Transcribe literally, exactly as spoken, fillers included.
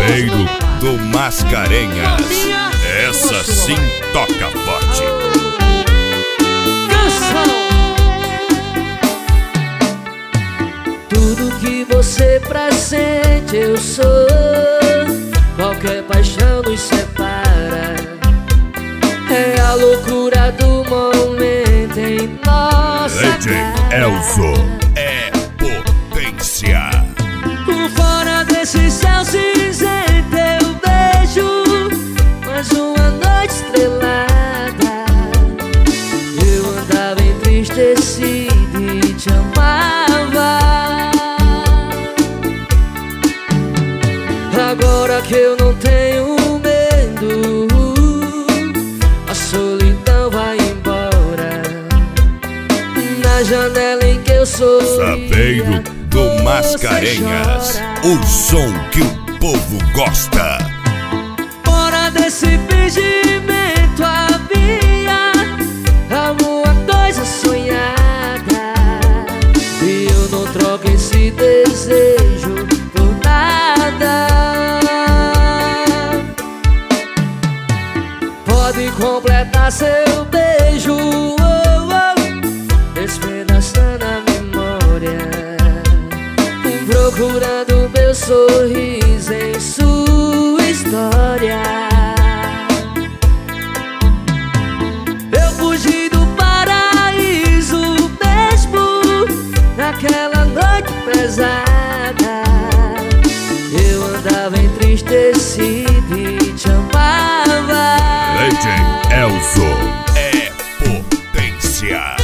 Sapeiro do Mascarenhas. Essa sim toca forte. Tudo que você presente eu sou. Qualquer paixão nos separa. É a loucura do momento em nossa D J Elzo é potência. Fora desse céu cinzento eu vejo mais uma noite estrelada. Eu andava entristecido e te amava. Agora que eu não tenho medo, a solidão vai embora. Na janela em que eu sorria, Sapeiro do Mascarenhas, o som que o povo gosta. Fora desse fingimento havia alguma coisa sonhada, e eu não troco esse desejo por nada. Pode completar seu beijo, oh, oh, despedaçando a memória, procurando meu sorriso em sua história. Eu fugi do paraíso mesmo naquela noite pesada. Eu andava entristecido e te amava. D J Elzo é potência.